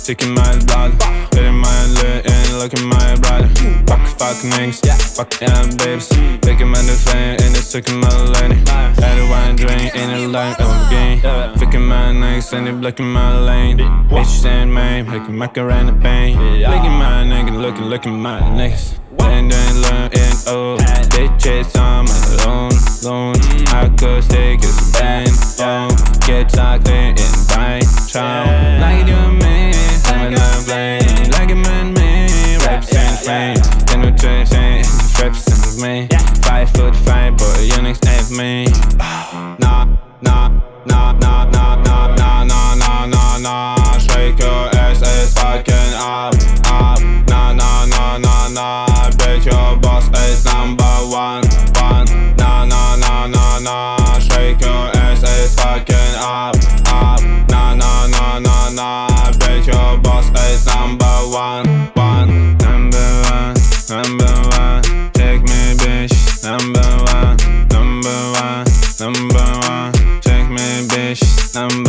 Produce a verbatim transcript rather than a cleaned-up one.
Taking my blood, getting my lit and looking my brother. Fuck, fuck niggas, fuck young babes. Taking my new flame and it's taking my lady. Had a wine drink in a light of the game. Fucking my niggas and they blocking my lane. Bitches and man, making macaroni pain. Licking my nigga, looking, looking my niggas. And then learn and oh, bitches, I'm alone, alone. I could stay cause bang, oh. Get talked in and bite, chow. Like you and me, I'm not playing. Like a man, me, raps and flame. Then we change and raps and me. Five foot five, boy, you next ain't me. Nah, nah, nah, nah, nah, nah, nah, nah, nah, nah, nah. Shake your ass, it's fucking up, up. Nah, nah, nah, nah, nah. Bet your boss is number one, one. Nah, nah, nah, nah, nah. Shake your ass, it's fucking up, up. Nah, nah, nah, nah, nah. Bet your boss is number one, one. Number one, number one. Take me, bitch. Number one, number one, number one. Take me, bitch. Number